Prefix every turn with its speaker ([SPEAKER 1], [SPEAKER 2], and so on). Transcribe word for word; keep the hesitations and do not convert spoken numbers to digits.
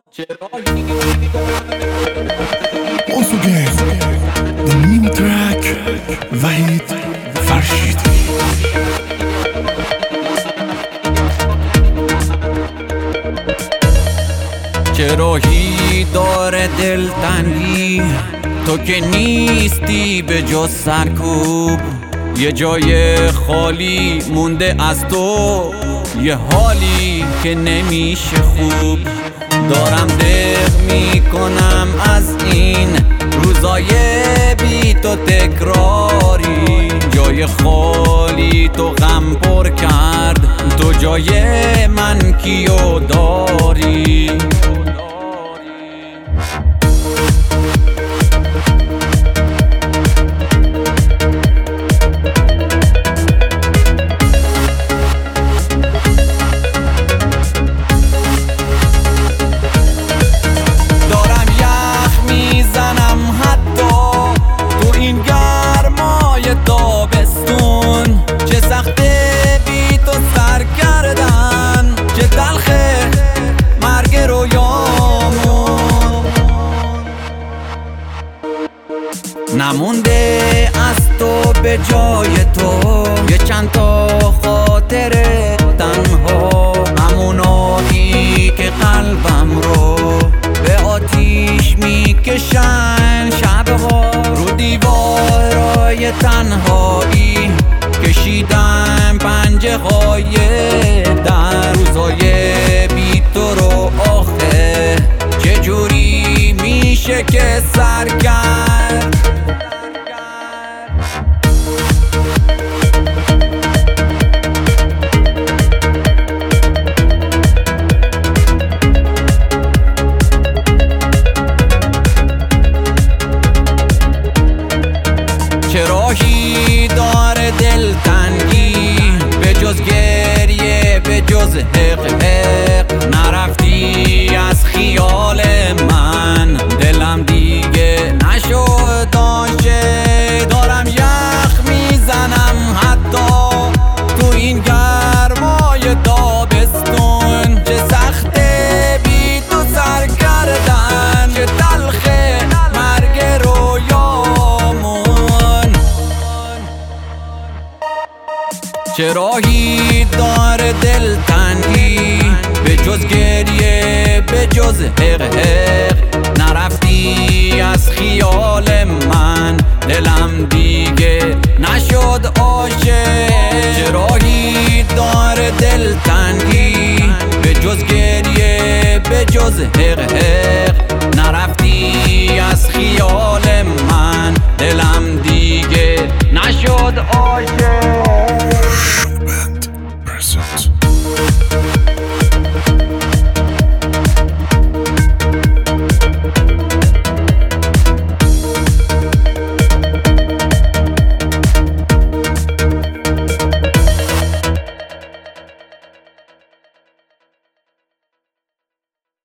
[SPEAKER 1] Once again, the new track, وحید فرشیدی.
[SPEAKER 2] چه راهی داره دلتنگی، تو که نیستی به جز سرکوب. یه جای خالی مونده از تو، یه حالی که نمیشه خوب. دارم دق میکنم از این روزای بی تو تکراری. جای خالی تو غم پر کرد، تو جای من کیو داری؟ نمونده از تو به جای تو یه چند تا خاطره تنها، همونایی که قلبم رو به آتیش میکشن شبها. رو دیوارای تنهایی کشیدم پنجه های در روزای بی تو رو. آخه چجوری میشه که سر کرد؟ چه راهی داره دلتنگی، به جز گریه به جز حق حق. نرفتی از خیال من، دلم دیگه نشد عاشق. دارم یخ میزنم حتی تو این گرمای تابستون. چه سخته بی تو سر کردن، چه تلخه مرگ رویامون. چه راهی داره دلتنگی، به جز گریه به جز حق حق. نرفتی از خیال من، دلم دیگه نشد عاشق. چه راهی داره دلتنگی، به جز گریه به جز حق حق.